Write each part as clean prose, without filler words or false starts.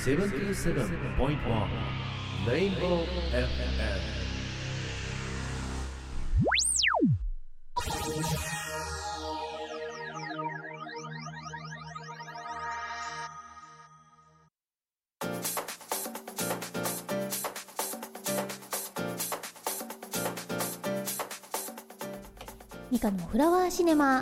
77.1 Rainbow FM。 ミカのフラワーシネマ。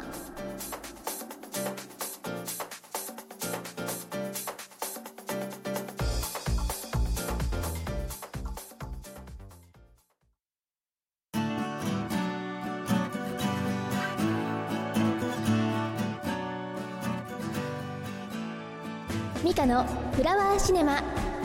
ミカのフラワーシネマ。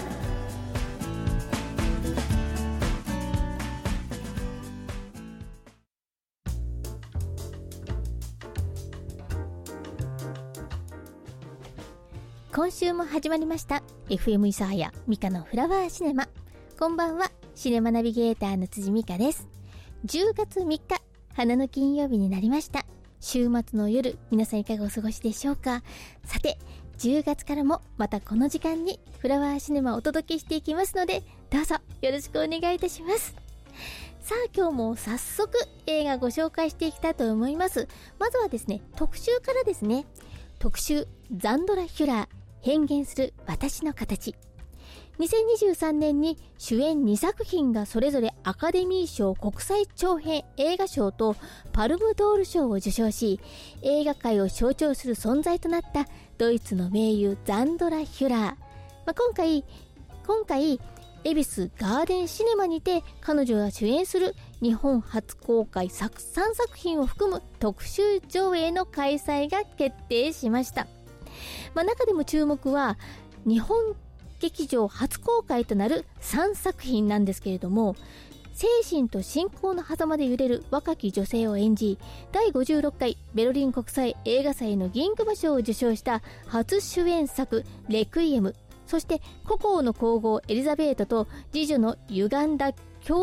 今週も始まりました FM 諫早ミカのフラワーシネマ。こんばんは、シネマナビゲーターの辻美香です。10月3日花の金曜日になりました。週末の夜、皆さんいかがお過ごしでしょうか。さて、10月からもまたこの時間にフラワーシネマをお届けしていきますので、どうぞよろしくお願いいたします。さあ、今日も早速映画ご紹介していきたいと思います。まずはですね、特集からですね。特集、ザンドラ・ヒュラー変幻する私の形。2023年に主演2作品がそれぞれアカデミー賞国際長編映画賞とパルムドール賞を受賞し、映画界を象徴する存在となったドイツの名優ザンドラ・ヒュラー。今回恵比寿ガーデンシネマにて彼女が主演する日本初公開3作品を含む特集上映の開催が決定しました。中でも注目は日本劇場初公開となる3作品なんですけれども、精神と信仰の狭間で揺れる若き女性を演じ、第56回ベルリン国際映画祭の銀熊賞を受賞した初主演作レクイエム、そして故郷の皇后エリザベートと次女の歪んだ共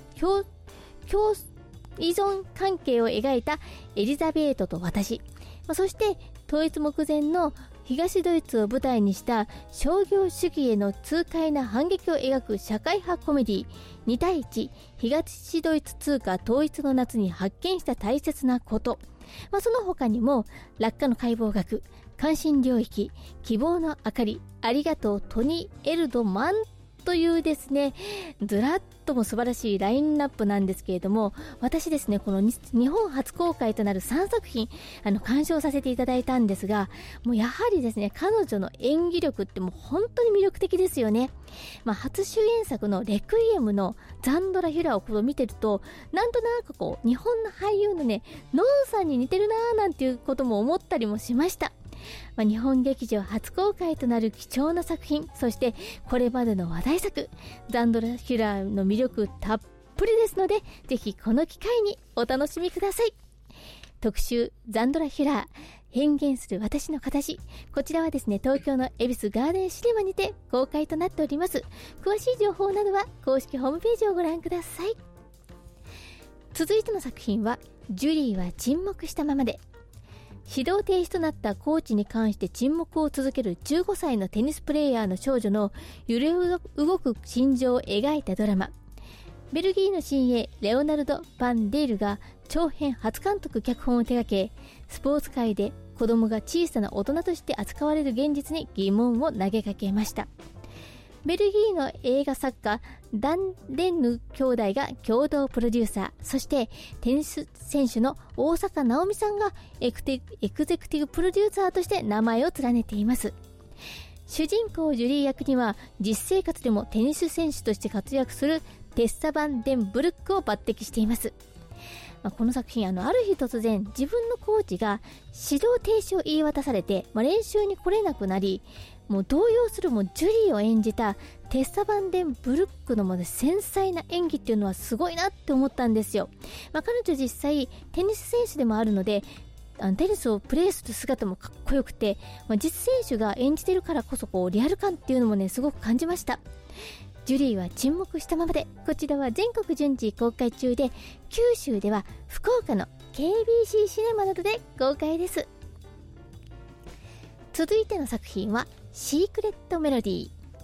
依存関係を描いたエリザベートと私、そして統一目前の東ドイツを舞台にした商業主義への痛快な反撃を描く社会派コメディ2対1東ドイツ通貨統一の夏に発見した大切なこと、その他にも落下の解剖学、関心領域、希望の明かり、ありがとうトニー・エルドマンというですね、ずらっとも素晴らしいラインナップなんですけれども、私ですね、この日本初公開となる3作品鑑賞させていただいたんですが、もうやはりですね、彼女の演技力ってもう本当に魅力的ですよね。初主演作のレクイエムのザンドラ・ヒュラーを見てると、なんとなく日本の俳優のね、ノンさんに似てるなーなんていうことも思ったりもしました。日本劇場初公開となる貴重な作品、そしてこれまでの話題作、ザンドラ・ヒュラーの魅力たっぷりですので、ぜひこの機会にお楽しみください。特集、ザンドラ・ヒュラー変幻する私の形。こちらはですね、東京の恵比寿ガーデンシネマにて公開となっております。詳しい情報などは公式ホームページをご覧ください。続いての作品は、ジュリーは沈黙したままで。指導停止となったコーチに関して沈黙を続ける15歳のテニスプレーヤーの少女の揺れ動く心情を描いたドラマ。ベルギーの新鋭レオナルド・ファンデールが長編初監督脚本を手掛け、スポーツ界で子供が小さな大人として扱われる現実に疑問を投げかけました。ベルギーの映画作家ダン・レンヌ兄弟が共同プロデューサー、そしてテニス選手の大坂なおみさんがエクゼクティブプロデューサーとして名前を連ねています。主人公ジュリー役には実生活でもテニス選手として活躍するテッサ・バンデンブルックを抜擢しています。この作品ある日突然自分のコーチが指導停止を言い渡されて、練習に来れなくなり、もう動揺するジュリーを演じたテッサ・バンデンブルックの繊細な演技っていうのはすごいなって思ったんですよ。彼女実際テニス選手でもあるので、テニスをプレーする姿もかっこよくて、実選手が演じてるからこそリアル感っていうのもね、すごく感じました。ジュリーは沈黙したままで、こちらは全国順次公開中で、九州では福岡の KBC シネマなどで公開です。続いての作品はシークレットメロディー。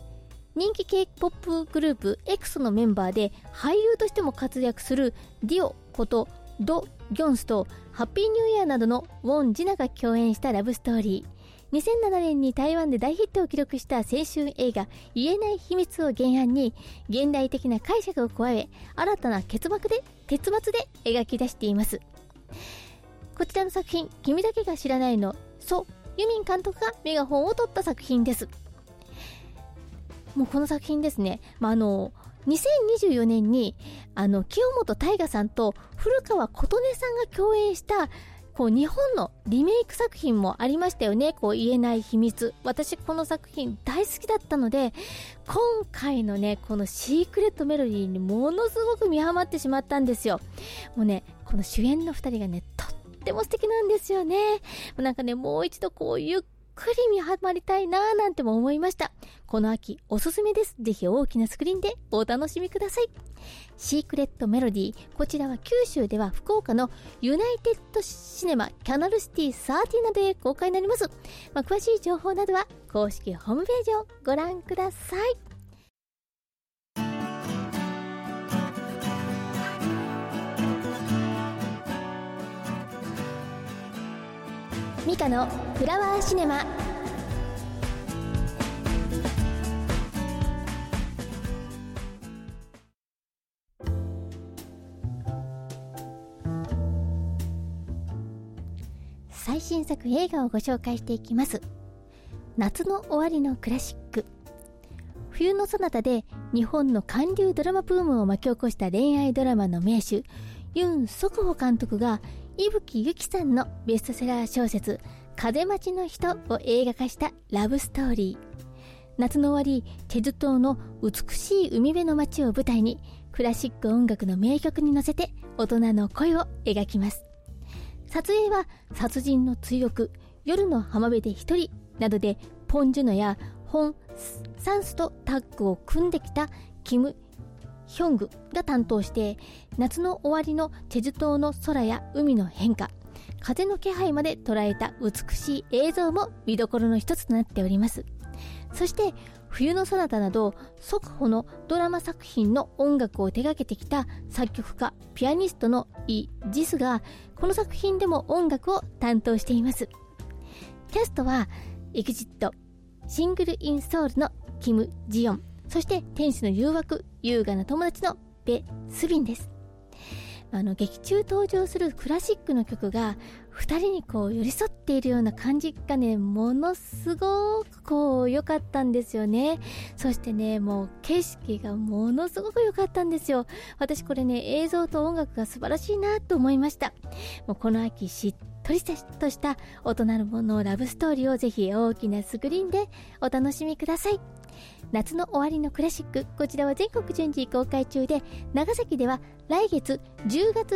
人気 K-POP グループ EXO のメンバーで俳優としても活躍するディオことド・ギョンスとハッピーニューイヤーなどのウォン・ジナが共演したラブストーリー。2007年に台湾で大ヒットを記録した青春映画言えない秘密を原案に現代的な解釈を加え、新たな結末で描き出しています。こちらの作品、君だけが知らないのソ・ユミン監督がメガホンを取った作品です。もうこの作品ですね、2024年に清本大我さんと古川琴音さんが共演した日本のリメイク作品もありましたよね。言えない秘密。私この作品大好きだったので、今回のねこのシークレットメロディーにものすごく見はまってしまったんですよ。もうねこの主演の2人がねとっても素敵なんですよね。なんかねもう一度ゆっくり見はまりたいななんても思いました。この秋おすすめです。ぜひ大きなスクリーンでお楽しみください。シークレットメロディー、こちらは九州では福岡のユナイテッドシネマキャナルシティ30などで公開になります。詳しい情報などは公式ホームページをご覧ください。ミカのフラワーシネマ。最新作映画をご紹介していきます。夏の終わりのクラシック。冬のそなたで日本の韓流ドラマブームを巻き起こした恋愛ドラマの名手ユン・ソクホ監督が伊吹ゆきさんのベストセラー小説風待ちの人を映画化したラブストーリー。夏の終わり、チェジュ島の美しい海辺の街を舞台にクラシック音楽の名曲に乗せて大人の恋を描きます。撮影は殺人の追憶、夜の浜辺で一人などでポン・ジュノやホン・サンスとタッグを組んできたキム・ヒョングが担当して、夏の終わりのチェジュ島の空や海の変化、風の気配まで捉えた美しい映像も見どころの一つとなっております。そして冬のそなたなど速歩のドラマ作品の音楽を手掛けてきた作曲家ピアニストのイ・ジスがこの作品でも音楽を担当しています。キャストは EXIT、 シングルインソウルのキム・ジヨン、そして天使の誘惑、優雅な友達のベ・スビンです。劇中登場するクラシックの曲が2人に寄り添っているような感じがね、ものすごく良かったんですよね。そしてね、もう景色がものすごく良かったんですよ。私これね、映像と音楽が素晴らしいなと思いました。もうこの秋しっとりとした大人のラブストーリーをぜひ大きなスクリーンでお楽しみください。夏の終わりのクラシック、こちらは全国順次公開中で、長崎では来月10月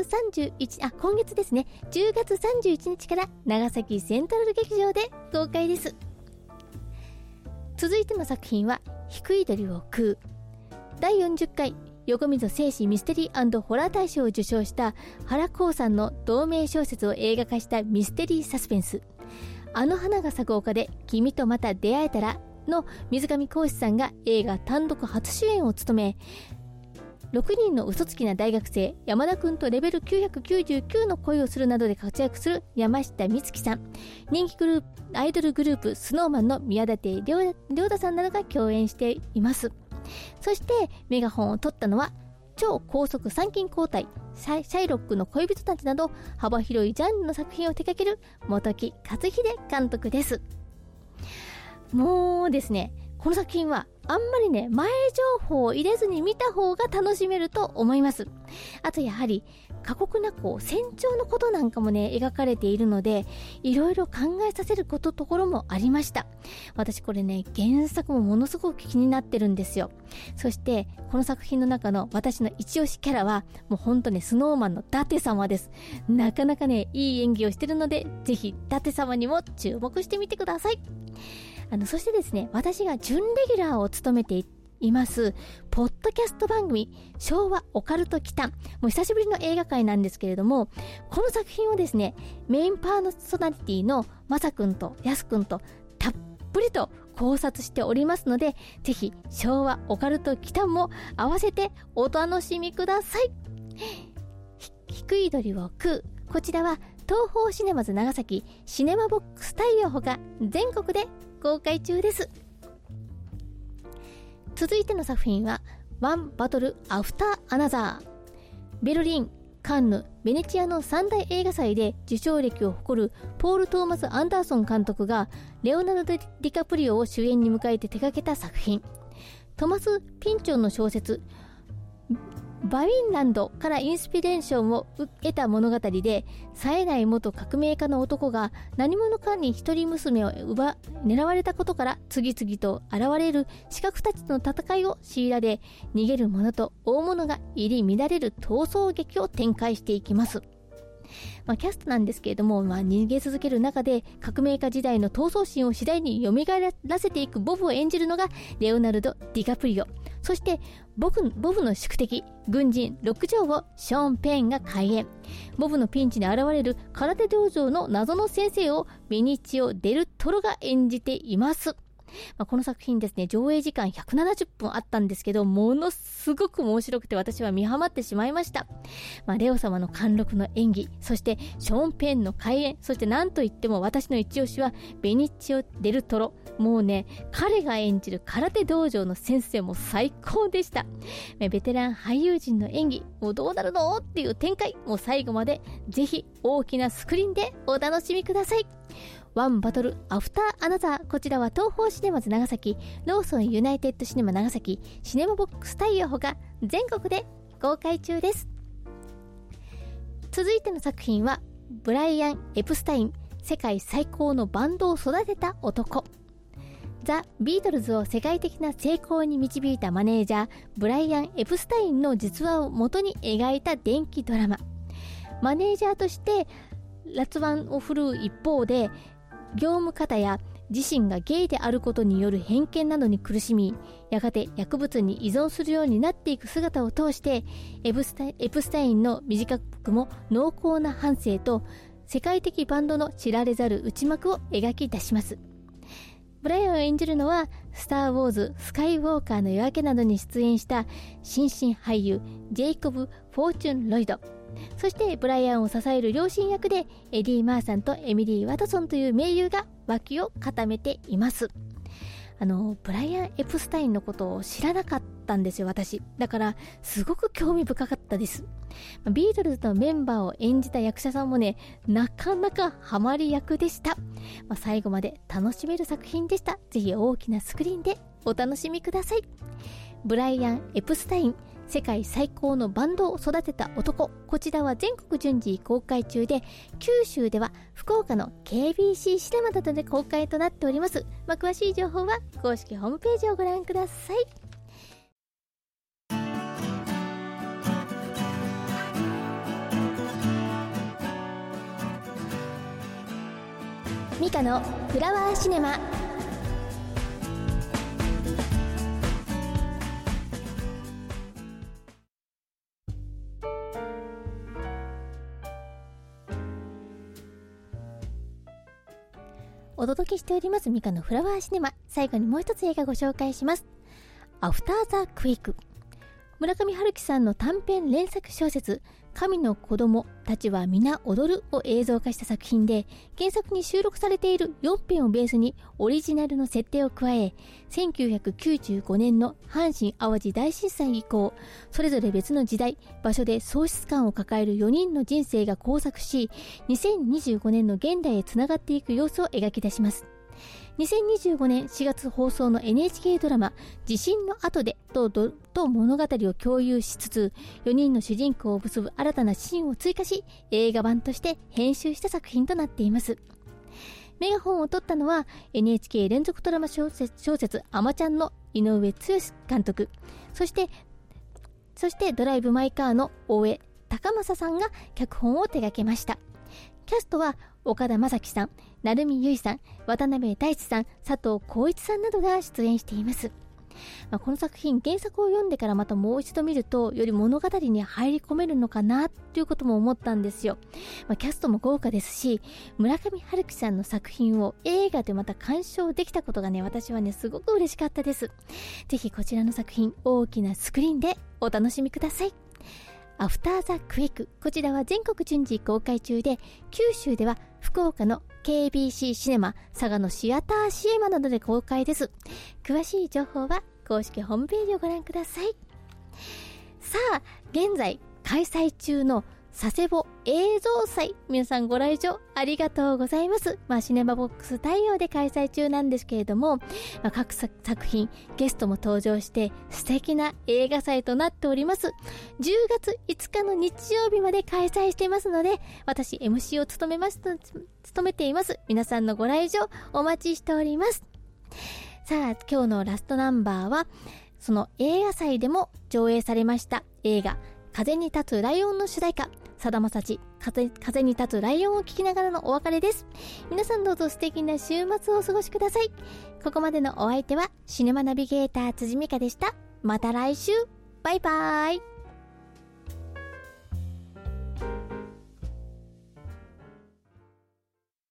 31今月ですね、10月31日から長崎セントラル劇場で公開です。続いての作品は低い鳥を食う。第40回横溝正史ミステリー&ホラー大賞を受賞した原光さんの同名小説を映画化したミステリーサスペンス、あの花が咲く丘で君とまた出会えたらの水上浩司さんが映画単独初主演を務め、6人の嘘つきな大学生山田くんとレベル999の恋をするなどで活躍する山下美月さん、人気アイドルグループ SnowMan の宮舘涼太さんなどが共演しています。そしてメガホンを取ったのは超高速参勤交代、シャイロックの恋人たちなど幅広いジャンルの作品を手掛ける本木克秀監督です。もうですね、この作品はあんまりね、前情報を入れずに見た方が楽しめると思います。あとやはり過酷な戦場のことなんかもね描かれているので、いろいろ考えさせるところもありました。私これね、原作もものすごく気になってるんですよ。そしてこの作品の中の私の一押しキャラはもうほんとね、SnowManの舘様です。なかなかね、いい演技をしてるので、ぜひ舘様にも注目してみてください。そしてですね、私が準レギュラーを務めていますポッドキャスト番組昭和オカルト奇譚、もう久しぶりの映画界なんですけれども、この作品をですね、メインパーソナリティのまさくんとやすくんとたっぷりと考察しておりますので、ぜひ昭和オカルト祈祷も合わせてお楽しみください。低い鳥を食う、こちらは東宝シネマズ長崎シネマボックス太陽ほか全国で公開中です。続いての作品はワンバトルアフターアナザー。ベルリン、カンヌ、ベネチアの三大映画祭で受賞歴を誇るポール・トーマス・アンダーソン監督がレオナルド・ディカプリオを主演に迎えて手掛けた作品。トマス・ピンチョンの小説バウィンランドからインスピレーションを得た物語で、冴えない元革命家の男が何者かに一人娘を狙われたことから次々と現れる刺客たちの戦いを強いられ、逃げる者と大物が入り乱れる逃走劇を展開していきます。キャストなんですけれども、逃げ続ける中で革命家時代の闘争心を次第に蘇らせていくボブを演じるのがレオナルド・ディカプリオ。そしてボブの宿敵軍人ロック・ジョーをショーン・ペーンが怪演。ボブのピンチに現れる空手道場の謎の先生をベニチオ・デルトロが演じています。この作品ですね、上映時間170分あったんですけど、ものすごく面白くて私は見はまってしまいました。レオ様の貫禄の演技、そしてショーン・ペンの怪演、そして何といっても私の一押しはベニチオ・デルトロ。もうね、彼が演じる空手道場の先生も最高でした。ベテラン俳優陣の演技、もうどうなるのっていう展開、もう最後までぜひ大きなスクリーンでお楽しみください。ワンバトルアフターアナザー、こちらは東宝シネマズ長崎、ローソンユナイテッドシネマ長崎、シネマボックス太陽ほか全国で公開中です。続いての作品はブライアン・エプスタイン、世界最高のバンドを育てた男。ザ・ビートルズを世界的な成功に導いたマネージャーブライアン・エプスタインの実話を元に描いた電気ドラマ。マネージャーとして辣腕を振るう一方で、業務方や自身がゲイであることによる偏見などに苦しみ、やがて薬物に依存するようになっていく姿を通して、エプスタインの短くも濃厚な半生と世界的バンドの知られざる内幕を描き出します。ブライアンを演じるのはスター・ウォーズ、スカイウォーカーの夜明けなどに出演した新進俳優ジェイコブ・フォーチュン・ロイド。そしてブライアンを支える両親役でエディ・マーさんとエミリー・ワトソンという名優が脇を固めています。ブライアン・エプスタインのことを知らなかったんですよ、私。だからすごく興味深かったです。ビートルズのメンバーを演じた役者さんもね、なかなかハマり役でした。最後まで楽しめる作品でした。ぜひ大きなスクリーンでお楽しみください。ブライアン・エプスタイン、世界最高のバンドを育てた男。こちらは全国順次公開中で、九州では福岡の KBC シネマなどで公開となっております。詳しい情報は公式ホームページをご覧ください。ミカのフラワーシネマ。お届けしておりますミカのフラワーシネマ。最後にもう一つ映画ご紹介します。アフターザクエイク。村上春樹さんの短編連作小説神の子供たちは皆踊るを映像化した作品で、原作に収録されている4編をベースにオリジナルの設定を加え、1995年の阪神淡路大震災以降、それぞれ別の時代場所で喪失感を抱える4人の人生が交錯し、2025年の現代へつながっていく様子を描き出します。2025年4月放送の NHK ドラマ地震の後でと物語を共有しつつ、4人の主人公を結ぶ新たなシーンを追加し、映画版として編集した作品となっています。メガホンを取ったのは NHK 連続ドラマ小説あまちゃんの井上剛監督、そしてドライブ・マイ・カーの大江隆正さんが脚本を手掛けました。キャストは岡田将生さん、成海結衣さん、渡辺大地さん、佐藤浩市さんなどが出演しています。 この作品、原作を読んでからまたもう一度見るとより物語に入り込めるのかなということも思ったんですよ。キャストも豪華ですし、村上春樹さんの作品を映画でまた鑑賞できたことがね、私はねすごく嬉しかったです。ぜひこちらの作品、大きなスクリーンでお楽しみください。アフターザクエイク、こちらは全国順次公開中で、九州では福岡の KBC シネマ、佐賀のシアターシエマなどで公開です。詳しい情報は公式ホームページをご覧ください。さあ、現在開催中の佐世保映像祭、皆さんご来場ありがとうございます。シネマボックス対応で開催中なんですけれども、各作品ゲストも登場して素敵な映画祭となっております。10月5日の日曜日まで開催していますので、私 MC を務めています。皆さんのご来場お待ちしております。さあ、今日のラストナンバーはその映画祭でも上映されました映画風に立つライオンの主題歌、さだまさし、風に立つライオンを聴きながらのお別れです。皆さんどうぞ素敵な週末をお過ごしください。ここまでのお相手はシネマナビゲーター辻美香でした。また来週、バイバイ。